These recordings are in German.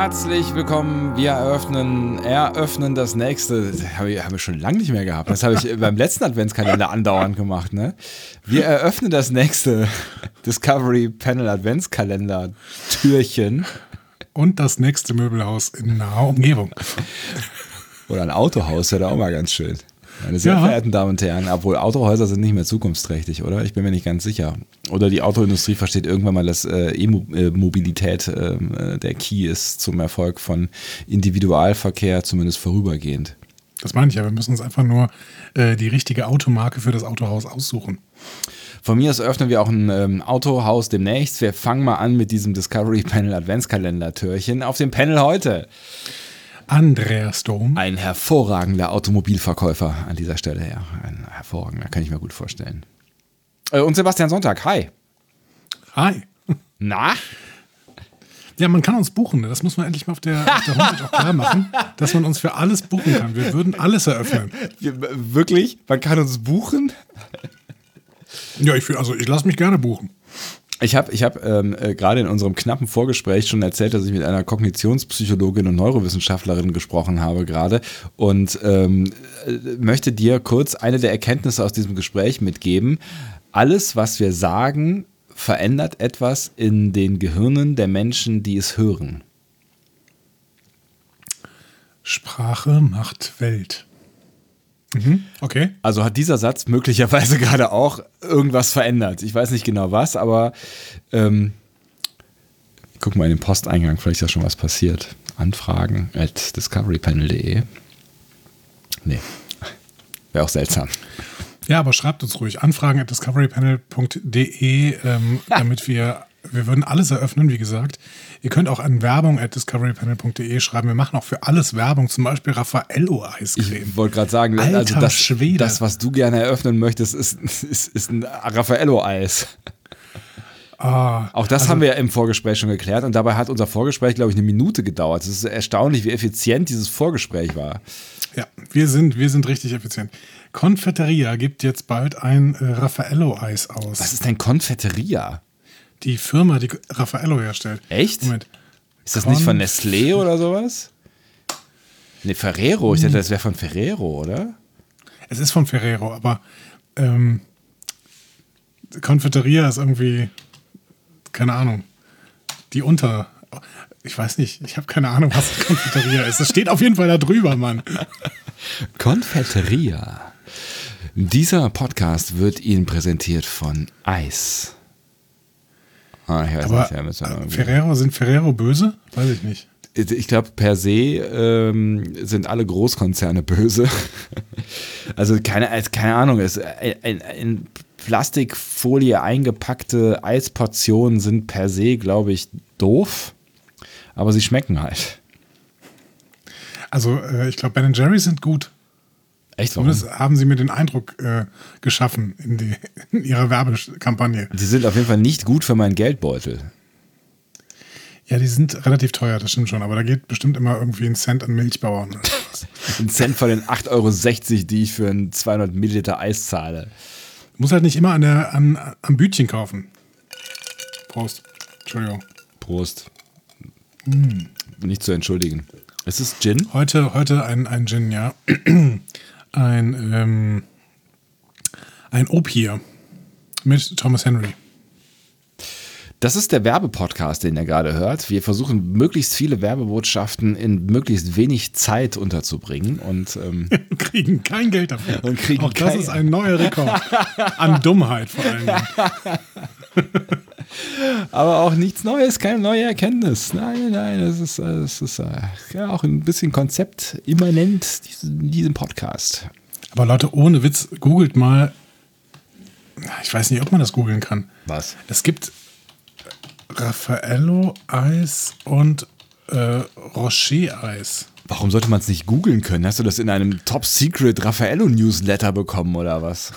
Herzlich willkommen. Wir eröffnen das nächste. Das haben wir schon lange nicht mehr gehabt. Das habe ich beim letzten Adventskalender andauernd gemacht. Ne? Wir eröffnen das nächste Discovery Panel Adventskalender Türchen. Und das nächste Möbelhaus in naher Umgebung. Oder ein Autohaus wäre da auch mal ganz schön. Meine sehr verehrten Damen und Herren, obwohl Autohäuser sind nicht mehr zukunftsträchtig, oder? Ich bin mir nicht ganz sicher. Oder die Autoindustrie versteht irgendwann mal, dass E-Mobilität der Key ist zum Erfolg von Individualverkehr, zumindest vorübergehend. Das meine ich ja, wir müssen uns einfach nur die richtige Automarke für das Autohaus aussuchen. Von mir aus eröffnen wir auch ein Autohaus demnächst. Wir fangen mal an mit diesem Discovery Panel Adventskalender-Türchen. Auf dem Panel heute Andreas Dom. Ein hervorragender Automobilverkäufer an dieser Stelle, ja. Ein hervorragender, kann ich mir gut vorstellen. Und Sebastian Sonntag, hi. Hi. Na? Ja, man kann uns buchen. Das muss man endlich mal auf der Homepage auch klar machen, dass man uns für alles buchen kann. Wir würden alles eröffnen. Wirklich? Man kann uns buchen? Ja, ich lasse mich gerne buchen. Ich hab gerade in unserem knappen Vorgespräch schon erzählt, dass ich mit einer Kognitionspsychologin und Neurowissenschaftlerin gesprochen habe gerade und möchte dir kurz eine der Erkenntnisse aus diesem Gespräch mitgeben. Alles, was wir sagen, verändert etwas in den Gehirnen der Menschen, die es hören. Sprache macht Welt. Mhm, okay. Also hat dieser Satz möglicherweise gerade auch irgendwas verändert. Ich weiß nicht genau was, aber guck mal in den Posteingang, vielleicht ist da schon was passiert. Anfragen @discoverypanel.de. Nee, wäre auch seltsam. Ja, aber schreibt uns ruhig. Anfragen @discoverypanel.de, damit wir würden alles eröffnen, wie gesagt. Ihr könnt auch an werbung@discoverypanel.de schreiben. Wir machen auch für alles Werbung, zum Beispiel Raffaello-Eiscreme. Ich wollte gerade sagen, also das, was du gerne eröffnen möchtest, ist ein Raffaello-Eis. Auch das haben wir im Vorgespräch schon geklärt und dabei hat unser Vorgespräch, glaube ich, 1 Minute gedauert. Es ist erstaunlich, wie effizient dieses Vorgespräch war. Ja, wir sind richtig effizient. Confetteria gibt jetzt bald ein Raffaello-Eis aus. Was ist denn Confetteria? Die Firma, die Raffaello herstellt. Echt? Moment. Ist das nicht von Nestlé oder sowas? Ne, Ferrero. Ich dachte, das wäre von Ferrero, oder? Es ist von Ferrero, aber Confetteria ist irgendwie, keine Ahnung, ich weiß nicht, ich habe keine Ahnung, was Confetteria ist. Das steht auf jeden Fall da drüber, Mann. Confetteria. Dieser Podcast wird Ihnen präsentiert von Eis. Sind Ferrero böse? Weiß ich nicht. Ich glaube, per se sind alle Großkonzerne böse. Also keine Ahnung, in Plastikfolie eingepackte Eisportionen sind per se, glaube ich, doof. Aber sie schmecken halt. Also ich glaube, Ben & Jerry's sind gut. Echt, warum? Das haben sie mir den Eindruck geschaffen in ihrer Werbekampagne. Die sind auf jeden Fall nicht gut für meinen Geldbeutel. Ja, die sind relativ teuer, das stimmt schon. Aber da geht bestimmt immer irgendwie 1 Cent an Milchbauern. 1 Cent von den 8,60 €, die ich für ein 200 Milliliter Eis zahle. Du musst halt nicht immer am Bütchen kaufen. Prost. Entschuldigung. Prost. Nicht zu entschuldigen. Ist es Gin? Heute ein Gin, ja. Ein Opier mit Thomas Henry. Das ist der Werbepodcast, den ihr gerade hört. Wir versuchen, möglichst viele Werbebotschaften in möglichst wenig Zeit unterzubringen und kriegen kein Geld dafür. Auch das ist ein neuer Rekord. An Dummheit vor allem. Aber auch nichts Neues, keine neue Erkenntnis. Nein, es ist ja auch ein bisschen konzeptimmanent, diesem Podcast. Aber Leute, ohne Witz, googelt mal. Ich weiß nicht, ob man das googeln kann. Was? Es gibt Raffaello-Eis und Rocher-Eis. Warum sollte man es nicht googeln können? Hast du das in einem Top-Secret Raffaello-Newsletter bekommen oder was?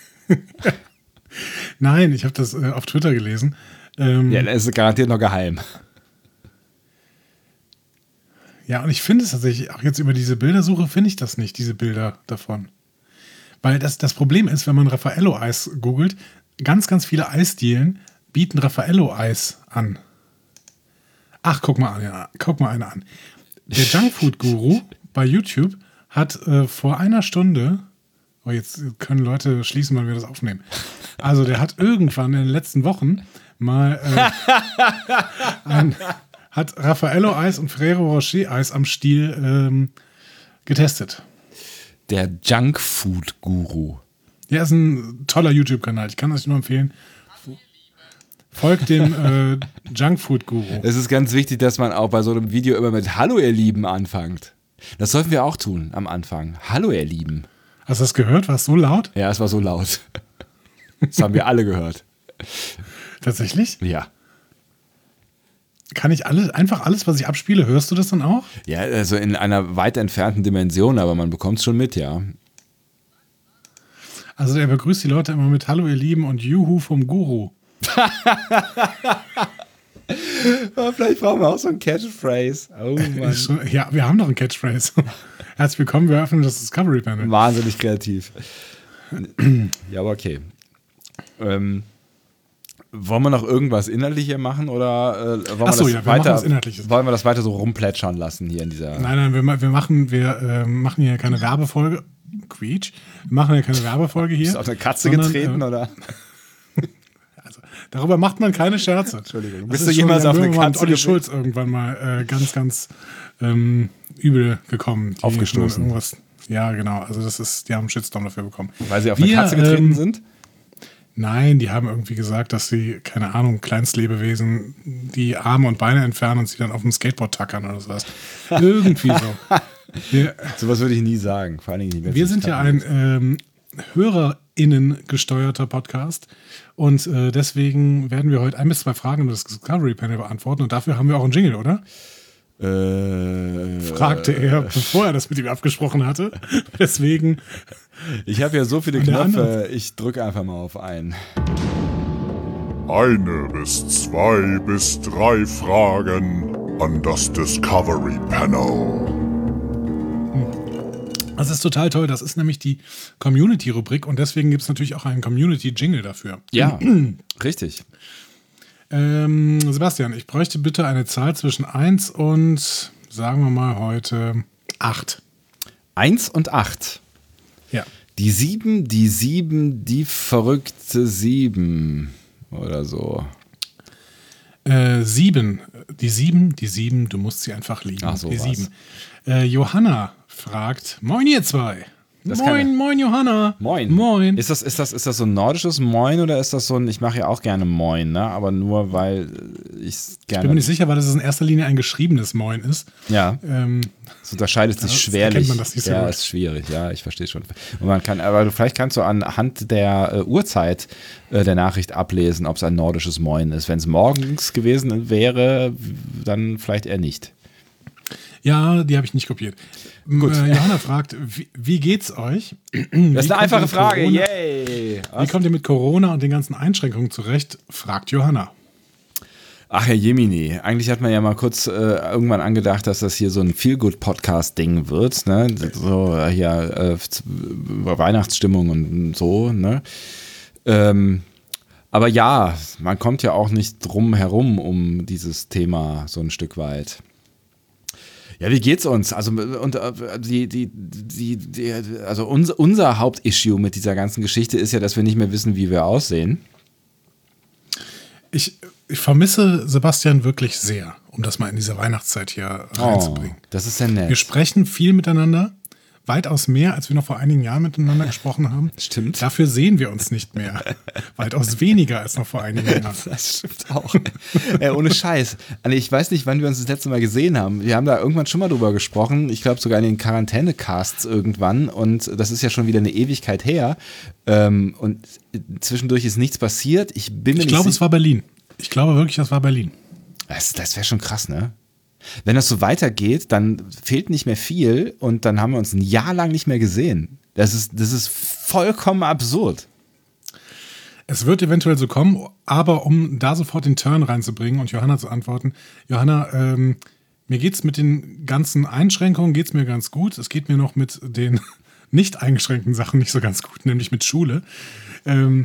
Nein, ich habe das auf Twitter gelesen. Ja, das ist garantiert noch geheim. Ja, und ich finde es tatsächlich, auch jetzt über diese Bildersuche finde ich das nicht, diese Bilder davon. Weil das Problem ist, wenn man Raffaello-Eis googelt, ganz, ganz viele Eisdielen bieten Raffaello-Eis an. Ach, guck mal einer an. Der Junkfood-Guru bei YouTube hat vor einer Stunde, jetzt können Leute schließen, wann wir das aufnehmen. Also der hat irgendwann in den letzten Wochen mal hat Raffaello-Eis und Ferrero Rocher-Eis am Stiel getestet. Der Junkfood-Guru. Ja, ist ein toller YouTube-Kanal. Ich kann euch nur empfehlen. Folgt dem Junkfood-Guru. Es ist ganz wichtig, dass man auch bei so einem Video immer mit Hallo, ihr Lieben anfängt. Das sollten wir auch tun am Anfang. Hallo, ihr Lieben. Hast du das gehört? War es so laut? Ja, es war so laut. Das haben wir alle gehört. Tatsächlich? Ja. Kann ich einfach alles, was ich abspiele, hörst du das dann auch? Ja, also in einer weit entfernten Dimension, aber man bekommt es schon mit, ja. Also er begrüßt die Leute immer mit Hallo ihr Lieben und Juhu vom Guru. Vielleicht brauchen wir auch so ein Catchphrase. Oh Mann. Ja, wir haben doch ein Catchphrase. Herzlich willkommen, wir öffnen das Discovery Panel. Wahnsinnig kreativ. Ja, aber okay. Wollen wir noch irgendwas Inhaltlicher machen oder wollen wir das weiter so rumplätschern lassen hier in dieser... Nein, wir machen hier keine Werbefolge. Quietsch. Wir machen hier keine Werbefolge hier. Ist auf eine Katze getreten, oder? Also, darüber macht man keine Scherze. Entschuldigung. Bist du jemals auf eine Katze Olli Schulz irgendwann mal ganz übel gekommen. Aufgestoßen. Ja, genau. Also die haben einen Shitstorm dafür bekommen. Weil sie auf eine Katze getreten sind? Nein, die haben irgendwie gesagt, dass sie, keine Ahnung, Kleinstlebewesen die Arme und Beine entfernen und sie dann auf dem Skateboard tackern oder sowas. Irgendwie so. Sowas würde ich nie sagen. Vor allen Dingen nicht, wir sind ja ein HörerInnen gesteuerter Podcast und deswegen werden wir heute 1 bis 2 Fragen über das Discovery Panel beantworten und dafür haben wir auch einen Jingle, oder? Fragte er, bevor er das mit ihm abgesprochen hatte. Deswegen. Ich habe ja so viele Knöpfe, ich drücke einfach mal auf einen. 1 bis 2 bis 3 Fragen an das Discovery Panel. Das ist total toll. Das ist nämlich die Community-Rubrik und deswegen gibt es natürlich auch einen Community-Jingle dafür. Ja, richtig. Sebastian, ich bräuchte bitte eine Zahl zwischen 1 und, sagen wir mal heute, 8. 1 und 8. Ja. Die 7, die verrückte 7 oder so. 7. Die 7, du musst sie einfach lieben. Ach so, die 7. Johanna fragt, moin ihr zwei. Moin Johanna. Moin. Ist das so ein nordisches Moin oder ist das so ein, ich mache ja auch gerne Moin, ne? Aber nur weil ich es gerne... Ich bin mir nicht sicher, weil das in erster Linie ein geschriebenes Moin ist. Ja, es unterscheidet sich schwerlich. Kennt man das nicht so ja, gut. Ist schwierig, ja, ich verstehe schon. Und aber vielleicht kannst du anhand der Uhrzeit der Nachricht ablesen, ob es ein nordisches Moin ist. Wenn es morgens gewesen wäre, dann vielleicht eher nicht. Ja, die habe ich nicht kopiert. Gut. Johanna fragt, wie geht's euch? Das ist eine einfache Frage, yay! Wie kommt ihr mit Corona und den ganzen Einschränkungen zurecht? Fragt Johanna. Ach, Herr Jemini, eigentlich hat man ja mal kurz irgendwann angedacht, dass das hier so ein Feel-Good-Podcast-Ding wird, ne? So hier Weihnachtsstimmung und so, ne? Aber ja, man kommt ja auch nicht drum herum um dieses Thema so ein Stück weit. Ja, wie geht's uns? Also unser Hauptissue mit dieser ganzen Geschichte ist ja, dass wir nicht mehr wissen, wie wir aussehen. Ich vermisse Sebastian wirklich sehr, um das mal in diese Weihnachtszeit hier reinzubringen. Das ist ja nett. Wir sprechen viel miteinander, weitaus mehr, als wir noch vor einigen Jahren miteinander gesprochen haben. Stimmt. Dafür sehen wir uns nicht mehr. Weitaus weniger als noch vor einigen Jahren. Das stimmt auch. Ohne Scheiß. Also ich weiß nicht, wann wir uns das letzte Mal gesehen haben. Wir haben da irgendwann schon mal drüber gesprochen. Ich glaube sogar in den Quarantäne-Casts irgendwann. Und das ist ja schon wieder eine Ewigkeit her. Und zwischendurch ist nichts passiert. Ich glaube, es war Berlin. Ich glaube wirklich, das war Berlin. Das wäre schon krass, ne? Wenn das so weitergeht, dann fehlt nicht mehr viel und dann haben wir uns ein Jahr lang nicht mehr gesehen. Das ist vollkommen absurd. Es wird eventuell so kommen, aber um da sofort den Turn reinzubringen und Johanna zu antworten, Johanna, mir geht's mit den ganzen Einschränkungen geht's mir ganz gut. Es geht mir noch mit den nicht eingeschränkten Sachen nicht so ganz gut, nämlich mit Schule.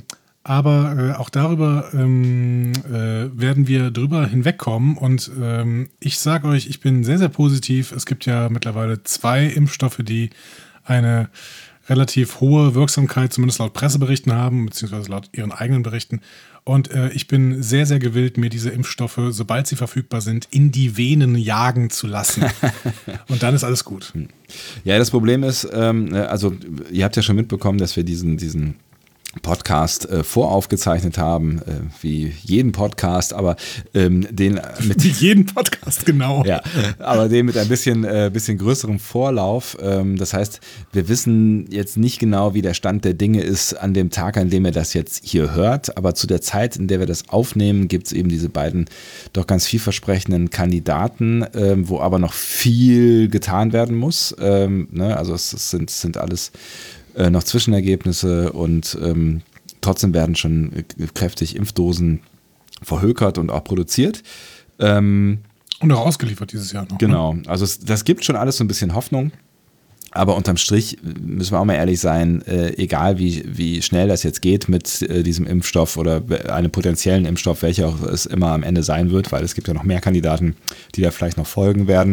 Aber auch darüber werden wir drüber hinwegkommen. Und ich sage euch, ich bin sehr, sehr positiv. Es gibt ja mittlerweile 2 Impfstoffe, die eine relativ hohe Wirksamkeit, zumindest laut Presseberichten haben, beziehungsweise laut ihren eigenen Berichten. Und ich bin sehr, sehr gewillt, mir diese Impfstoffe, sobald sie verfügbar sind, in die Venen jagen zu lassen. Und dann ist alles gut. Ja, das Problem ist, also ihr habt ja schon mitbekommen, dass wir diesen Podcast voraufgezeichnet haben, wie jeden Podcast, aber den mit wie jeden Podcast, genau. Ja, aber den mit ein bisschen größerem Vorlauf. Das heißt, wir wissen jetzt nicht genau, wie der Stand der Dinge ist an dem Tag, an dem ihr das jetzt hier hört, aber zu der Zeit, in der wir das aufnehmen, gibt es eben diese beiden doch ganz vielversprechenden Kandidaten, wo aber noch viel getan werden muss. Also es sind alles noch Zwischenergebnisse und trotzdem werden schon kräftig Impfdosen verhökert und auch produziert. Und auch ausgeliefert dieses Jahr noch. Genau, also das gibt schon alles so ein bisschen Hoffnung, aber unterm Strich müssen wir auch mal ehrlich sein, egal wie schnell das jetzt geht mit diesem Impfstoff oder einem potenziellen Impfstoff, welcher auch es immer am Ende sein wird, weil es gibt ja noch mehr Kandidaten, die da vielleicht noch folgen werden,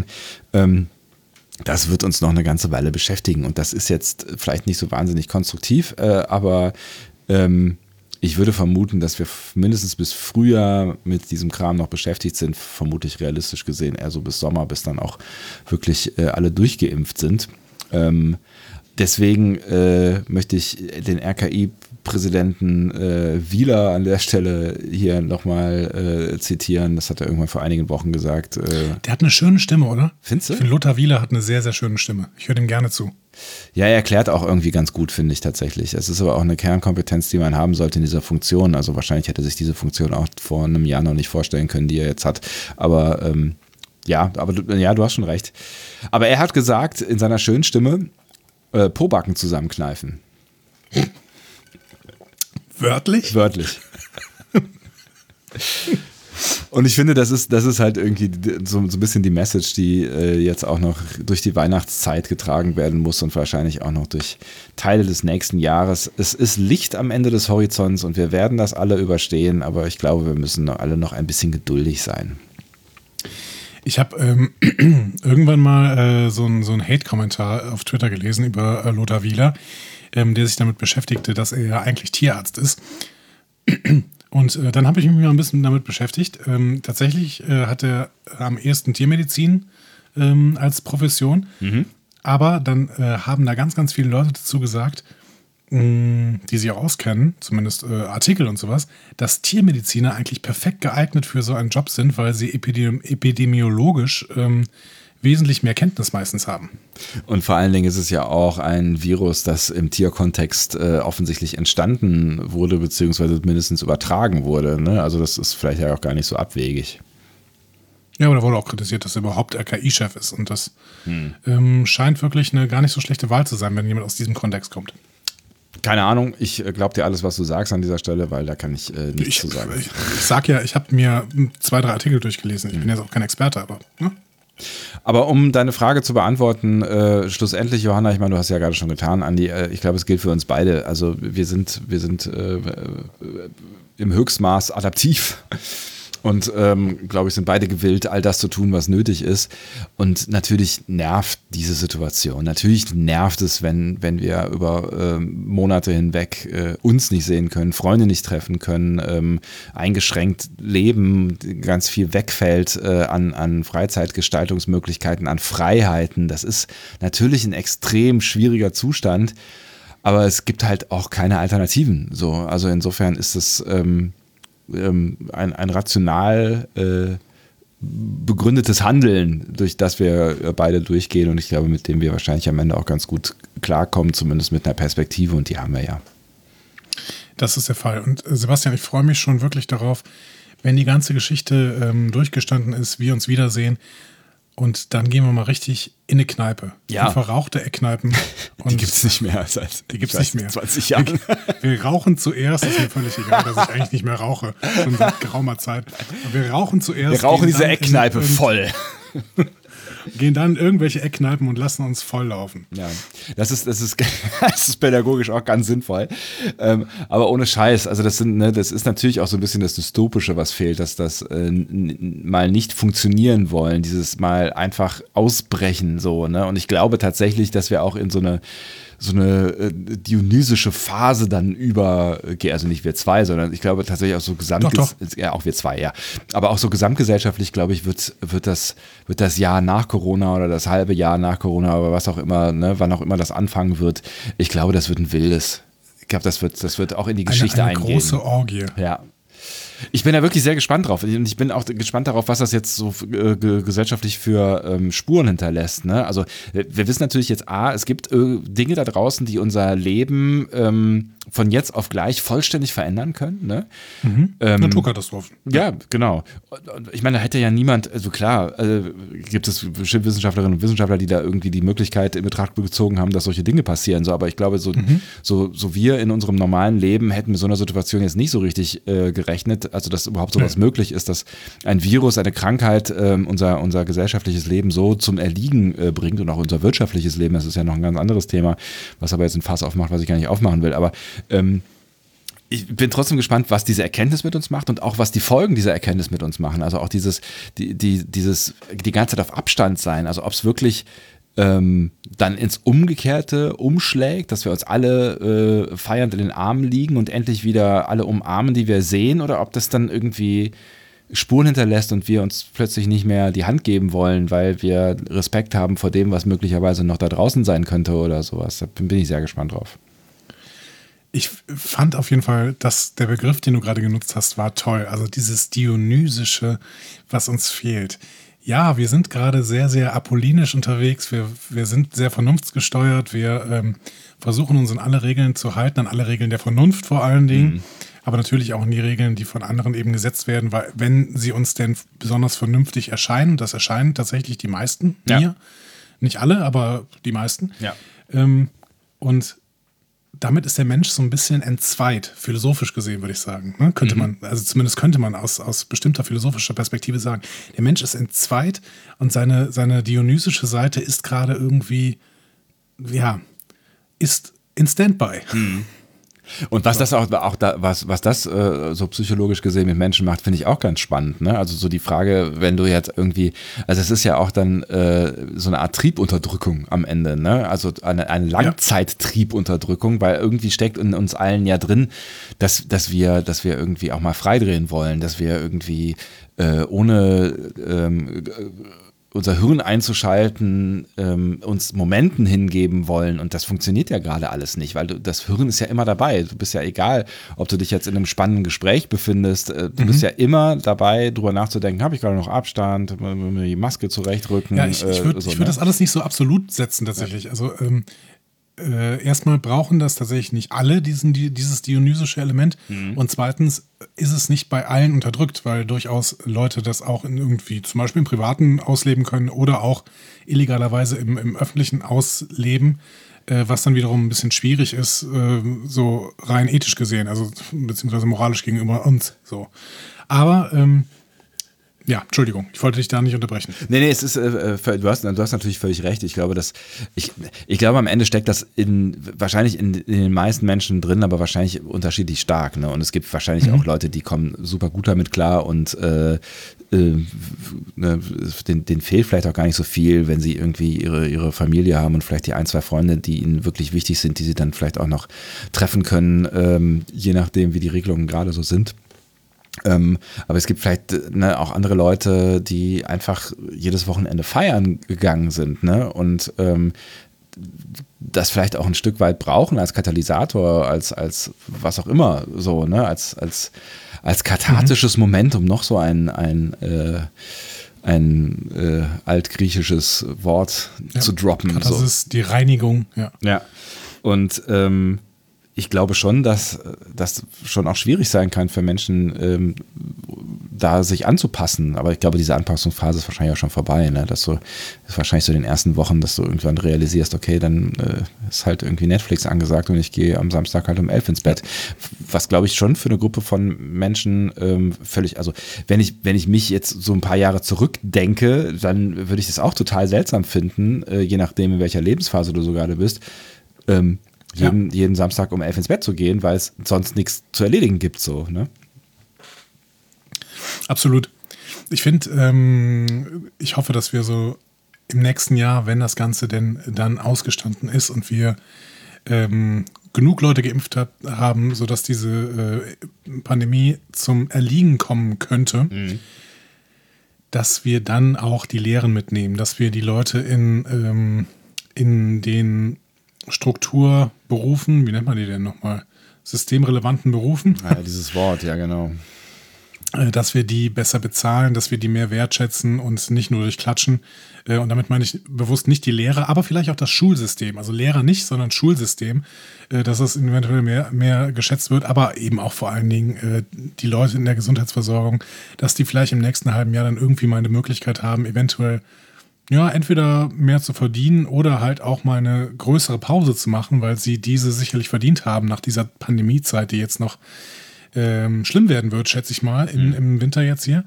das wird uns noch eine ganze Weile beschäftigen und das ist jetzt vielleicht nicht so wahnsinnig konstruktiv, aber ich würde vermuten, dass wir mindestens bis Frühjahr mit diesem Kram noch beschäftigt sind, vermutlich realistisch gesehen eher so bis Sommer, bis dann auch wirklich alle durchgeimpft sind. Deswegen möchte ich den RKI-Präsidenten Wieler an der Stelle hier nochmal zitieren. Das hat er irgendwann vor einigen Wochen gesagt. Der hat eine schöne Stimme, oder? Findest du? Ich finde, Lothar Wieler hat eine sehr, sehr schöne Stimme. Ich höre dem gerne zu. Ja, er erklärt auch irgendwie ganz gut, finde ich tatsächlich. Es ist aber auch eine Kernkompetenz, die man haben sollte in dieser Funktion. Also wahrscheinlich hätte sich diese Funktion auch vor einem Jahr noch nicht vorstellen können, die er jetzt hat. Aber du hast schon recht. Aber er hat gesagt, in seiner schönen Stimme, Pobacken zusammenkneifen. Wörtlich? Wörtlich. Und ich finde, das ist halt irgendwie so ein bisschen die Message, die jetzt auch noch durch die Weihnachtszeit getragen werden muss und wahrscheinlich auch noch durch Teile des nächsten Jahres. Es ist Licht am Ende des Horizonts und wir werden das alle überstehen, aber ich glaube, wir müssen alle noch ein bisschen geduldig sein. Ich habe irgendwann mal so einen Hate-Kommentar auf Twitter gelesen über Lothar Wieler, der sich damit beschäftigte, dass er ja eigentlich Tierarzt ist. Und dann habe ich mich mal ein bisschen damit beschäftigt. Tatsächlich hat er am ehesten Tiermedizin als Profession. Mhm. Aber dann haben da ganz, ganz viele Leute dazu gesagt, die sich auch auskennen, zumindest Artikel und sowas, dass Tiermediziner eigentlich perfekt geeignet für so einen Job sind, weil sie epidemiologisch wesentlich mehr Kenntnis meistens haben. Und vor allen Dingen ist es ja auch ein Virus, das im Tierkontext offensichtlich entstanden wurde, beziehungsweise mindestens übertragen wurde. Ne? Also das ist vielleicht ja auch gar nicht so abwegig. Ja, aber da wurde auch kritisiert, dass er überhaupt RKI-Chef ist. Und das scheint wirklich eine gar nicht so schlechte Wahl zu sein, wenn jemand aus diesem Kontext kommt. Keine Ahnung, ich glaube dir alles, was du sagst an dieser Stelle, weil da kann ich nichts zu sagen. Ich sag ja, ich habe mir 2, 3 Artikel durchgelesen. Ich bin jetzt auch kein Experte, aber... Ne? Aber um deine Frage zu beantworten, schlussendlich, Johanna, ich meine, du hast ja gerade schon getan, Andi, ich glaube, es gilt für uns beide. Also wir sind im Höchstmaß adaptiv und, glaube ich, sind beide gewillt, all das zu tun, was nötig ist. Und natürlich nervt diese Situation. Natürlich nervt es, wenn wir über Monate hinweg uns nicht sehen können, Freunde nicht treffen können, eingeschränkt leben, ganz viel wegfällt an Freizeitgestaltungsmöglichkeiten, an Freiheiten. Das ist natürlich ein extrem schwieriger Zustand, aber es gibt halt auch keine Alternativen. So, also insofern ist es ein rational begründetes Handeln, durch das wir beide durchgehen und ich glaube, mit dem wir wahrscheinlich am Ende auch ganz gut klarkommen, zumindest mit einer Perspektive und die haben wir ja. Das ist der Fall. Und Sebastian, ich freue mich schon wirklich darauf, wenn die ganze Geschichte durchgestanden ist, wir uns wiedersehen und dann gehen wir mal richtig in eine Kneipe. Ja. In verrauchte Eckkneipen. Und die gibt es nicht mehr seit die gibt's nicht mehr. 20 Jahren. Wir rauchen zuerst, ist mir völlig egal, dass ich eigentlich nicht mehr rauche, schon seit geraumer Zeit. Wir rauchen zuerst. Wir rauchen diese Eckkneipe voll. Gehen dann in irgendwelche Eckkneipen und lassen uns volllaufen. Ja, das ist pädagogisch auch ganz sinnvoll. Aber ohne Scheiß, also das ist natürlich auch so ein bisschen das Dystopische, was fehlt, dass das mal nicht funktionieren wollen, dieses mal einfach ausbrechen so, ne? Und ich glaube tatsächlich, dass wir auch in so eine dionysische Phase dann übergehen, also nicht wir zwei, sondern ich glaube tatsächlich auch so ja, auch wir zwei, ja. Aber auch so gesamtgesellschaftlich, glaube ich, wird das Jahr nach Corona oder das halbe Jahr nach Corona oder was auch immer, ne, wann auch immer das anfangen wird, ich glaube, das wird ein wildes. Ich glaube, das wird auch in die Geschichte eine eingehen. Große Orgie. Ja. Ich bin da wirklich sehr gespannt drauf und ich bin auch gespannt darauf, was das jetzt so gesellschaftlich für Spuren hinterlässt. Ne? Also wir wissen natürlich jetzt, es gibt Dinge da draußen, die unser Leben von jetzt auf gleich vollständig verändern können. Ne? Naturkatastrophen. Ja, genau. Und ich meine, da hätte ja niemand, also klar, gibt es bestimmt Wissenschaftlerinnen und Wissenschaftler, die da irgendwie die Möglichkeit in Betracht gezogen haben, dass solche Dinge passieren. So, aber ich glaube, so wir in unserem normalen Leben hätten mit so einer Situation jetzt nicht so richtig gerechnet, also dass überhaupt sowas möglich ist, dass ein Virus, eine Krankheit unser gesellschaftliches Leben so zum Erliegen bringt und auch unser wirtschaftliches Leben, das ist ja noch ein ganz anderes Thema, was aber jetzt ein Fass aufmacht, was ich gar nicht aufmachen will, aber ich bin trotzdem gespannt, was diese Erkenntnis mit uns macht und auch was die Folgen dieser Erkenntnis mit uns machen, also auch die ganze Zeit auf Abstand sein, also ob es wirklich dann ins Umgekehrte umschlägt, dass wir uns alle feiernd in den Armen liegen und endlich wieder alle umarmen, die wir sehen, oder ob das dann irgendwie Spuren hinterlässt und wir uns plötzlich nicht mehr die Hand geben wollen, weil wir Respekt haben vor dem, was möglicherweise noch da draußen sein könnte oder sowas. Da bin ich sehr gespannt drauf. Ich fand auf jeden Fall, dass der Begriff, den du gerade genutzt hast, war toll. Also dieses Dionysische, was uns fehlt. Ja, wir sind gerade sehr, sehr apollinisch unterwegs. Wir sind sehr vernunftsgesteuert. Wir versuchen uns an alle Regeln zu halten, an alle Regeln der Vernunft vor allen Dingen. Aber natürlich auch an die Regeln, die von anderen eben gesetzt werden, weil wenn sie uns denn besonders vernünftig erscheinen, das erscheinen tatsächlich die meisten, mir. Nicht alle, aber die meisten. Ja. Und damit ist der Mensch so ein bisschen entzweit, philosophisch gesehen, würde ich sagen. Ne? Zumindest könnte man aus bestimmter philosophischer Perspektive sagen, der Mensch ist entzweit und seine dionysische Seite ist gerade irgendwie, ist in Standby. Und was das was das so psychologisch gesehen mit Menschen macht, finde ich auch ganz spannend. Ne? Also so die Frage, wenn du jetzt irgendwie, also es ist ja auch dann so eine Art Triebunterdrückung am Ende, ne? Also eine Langzeit-Triebunterdrückung, weil irgendwie steckt in uns allen ja drin, dass wir irgendwie auch mal freidrehen wollen, dass wir irgendwie ohne unser Hirn einzuschalten, uns Momenten hingeben wollen, und das funktioniert ja gerade alles nicht, weil das Hirn ist ja immer dabei. Du bist ja egal, ob du dich jetzt in einem spannenden Gespräch befindest, du bist ja immer dabei, drüber nachzudenken, habe ich gerade noch Abstand, mir die Maske zurechtrücken. Ja, ich würde das alles nicht so absolut setzen tatsächlich. Also erstmal brauchen das tatsächlich nicht alle, dieses dionysische Element. Und zweitens ist es nicht bei allen unterdrückt, weil durchaus Leute das auch irgendwie zum Beispiel im Privaten ausleben können oder auch illegalerweise im Öffentlichen ausleben, was dann wiederum ein bisschen schwierig ist, so rein ethisch gesehen, also beziehungsweise moralisch gegenüber uns. So. Aber ja, Entschuldigung, ich wollte dich da nicht unterbrechen. Nee, es ist, du hast natürlich völlig recht. Ich glaube, ich glaube, am Ende steckt das wahrscheinlich in den meisten Menschen drin, aber wahrscheinlich unterschiedlich stark. Ne? Und es gibt wahrscheinlich auch Leute, die kommen super gut damit klar und denen fehlt vielleicht auch gar nicht so viel, wenn sie irgendwie ihre Familie haben und vielleicht die ein, zwei Freunde, die ihnen wirklich wichtig sind, die sie dann vielleicht auch noch treffen können, je nachdem, wie die Regelungen gerade so sind. Aber es gibt vielleicht auch andere Leute, die einfach jedes Wochenende feiern gegangen sind, ne? Und das vielleicht auch ein Stück weit brauchen als Katalysator, als was auch immer so, ne? Als kathartisches Momentum, noch so ein altgriechisches Wort zu droppen. Das ist die Reinigung, ja. Ja. Und ich glaube schon, dass das schon auch schwierig sein kann für Menschen, da sich anzupassen. Aber ich glaube, diese Anpassungsphase ist wahrscheinlich auch schon vorbei. Ne? Das ist wahrscheinlich so in den ersten Wochen, dass du irgendwann realisierst, okay, dann ist halt irgendwie Netflix angesagt und ich gehe am Samstag halt um 11 ins Bett. Was, glaube ich, schon für eine Gruppe von Menschen völlig, also wenn ich mich jetzt so ein paar Jahre zurückdenke, dann würde ich das auch total seltsam finden, je nachdem, in welcher Lebensphase du so gerade bist, jeden Samstag um 11 ins Bett zu gehen, weil es sonst nichts zu erledigen gibt. So, ne? Absolut. Ich finde, ich hoffe, dass wir so im nächsten Jahr, wenn das Ganze denn dann ausgestanden ist und wir genug Leute geimpft haben, sodass diese Pandemie zum Erliegen kommen könnte, dass wir dann auch die Lehren mitnehmen, dass wir die Leute in den Strukturberufen, wie nennt man die denn nochmal? Systemrelevanten Berufen. Ja, dieses Wort, ja genau. Dass wir die besser bezahlen, dass wir die mehr wertschätzen und nicht nur durch Klatschen. Und damit meine ich bewusst nicht die Lehrer, aber vielleicht auch das Schulsystem. Also Lehrer nicht, sondern Schulsystem, dass es eventuell mehr geschätzt wird, aber eben auch vor allen Dingen die Leute in der Gesundheitsversorgung, dass die vielleicht im nächsten halben Jahr dann irgendwie mal eine Möglichkeit haben, eventuell entweder mehr zu verdienen oder halt auch mal eine größere Pause zu machen, weil sie diese sicherlich verdient haben nach dieser Pandemiezeit, die jetzt noch schlimm werden wird, schätze ich mal, im Winter jetzt hier.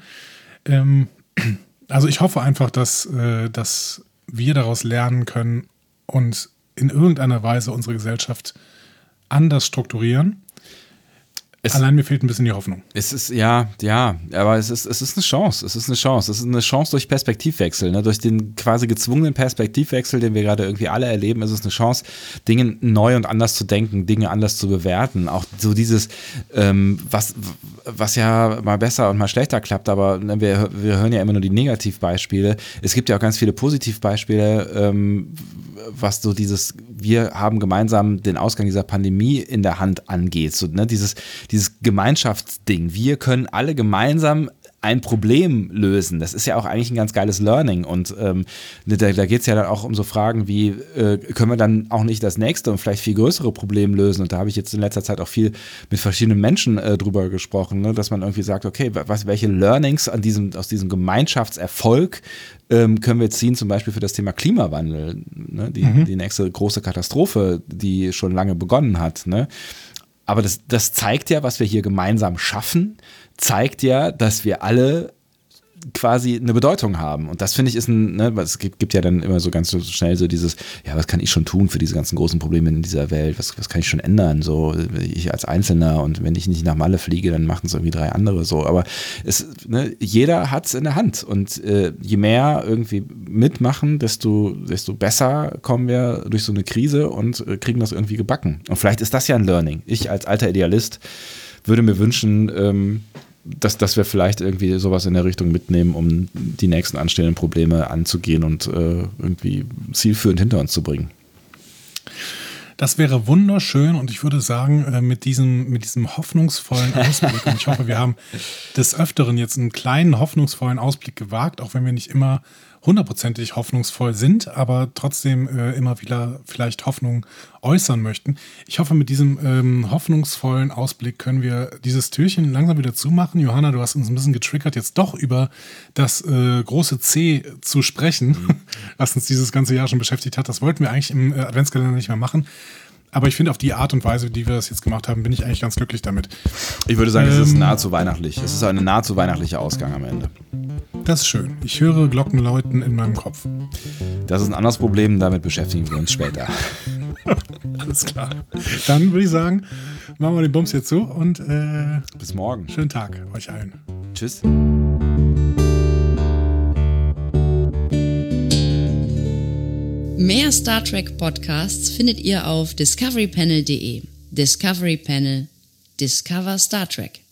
Also ich hoffe einfach, dass wir daraus lernen können und in irgendeiner Weise unsere Gesellschaft anders strukturieren. Allein mir fehlt ein bisschen die Hoffnung. Es ist, aber es ist eine Chance. Es ist eine Chance. Es ist eine Chance durch Perspektivwechsel, ne? Durch den quasi gezwungenen Perspektivwechsel, den wir gerade irgendwie alle erleben, ist es eine Chance, Dinge neu und anders zu denken, Dinge anders zu bewerten. Auch so dieses, was ja mal besser und mal schlechter klappt, aber ne, wir hören ja immer nur die Negativbeispiele. Es gibt ja auch ganz viele Positivbeispiele, was so dieses, wir haben gemeinsam den Ausgang dieser Pandemie in der Hand angeht. So, ne, dieses Gemeinschaftsding. Wir können alle gemeinsam ein Problem lösen. Das ist ja auch eigentlich ein ganz geiles Learning und da geht es ja dann auch um so Fragen wie, können wir dann auch nicht das nächste und vielleicht viel größere Problem lösen? Und da habe ich jetzt in letzter Zeit auch viel mit verschiedenen Menschen drüber gesprochen, ne? Dass man irgendwie sagt, okay, welche Learnings aus diesem Gemeinschaftserfolg können wir ziehen, zum Beispiel für das Thema Klimawandel, ne? Die nächste große Katastrophe, die schon lange begonnen hat, ne? Aber das zeigt ja, was wir hier gemeinsam schaffen, zeigt ja, dass wir alle quasi eine Bedeutung haben. Und das finde ich ist es gibt ja dann immer so ganz so schnell so dieses, ja, was kann ich schon tun für diese ganzen großen Probleme in dieser Welt? Was kann ich schon ändern? So, ich als Einzelner und wenn ich nicht nach Malle fliege, dann machen es irgendwie 3 andere so. Aber jeder hat es in der Hand und je mehr irgendwie mitmachen, desto besser kommen wir durch so eine Krise und kriegen das irgendwie gebacken. Und vielleicht ist das ja ein Learning. Ich als alter Idealist würde mir wünschen, dass wir vielleicht irgendwie sowas in der Richtung mitnehmen, um die nächsten anstehenden Probleme anzugehen und irgendwie zielführend hinter uns zu bringen. Das wäre wunderschön und ich würde sagen, mit diesem hoffnungsvollen Ausblick, und ich hoffe, wir haben des Öfteren jetzt einen kleinen hoffnungsvollen Ausblick gewagt, auch wenn wir nicht immer 100%ig hoffnungsvoll sind, aber trotzdem immer wieder vielleicht Hoffnung äußern möchten. Ich hoffe, mit diesem hoffnungsvollen Ausblick können wir dieses Türchen langsam wieder zumachen. Johanna, du hast uns ein bisschen getriggert, jetzt doch über das große C zu sprechen, was uns dieses ganze Jahr schon beschäftigt hat. Das wollten wir eigentlich im Adventskalender nicht mehr machen. Aber ich finde, auf die Art und Weise, wie wir das jetzt gemacht haben, bin ich eigentlich ganz glücklich damit. Ich würde sagen, es ist nahezu weihnachtlich. Es ist ein nahezu weihnachtlicher Ausgang am Ende. Das ist schön. Ich höre Glockenläuten in meinem Kopf. Das ist ein anderes Problem, damit beschäftigen wir uns später. Alles klar. Dann würde ich sagen, machen wir den Bums jetzt zu und bis morgen. Schönen Tag euch allen. Tschüss. Mehr Star Trek Podcasts findet ihr auf discoverypanel.de. Discovery Panel. Discover Star Trek.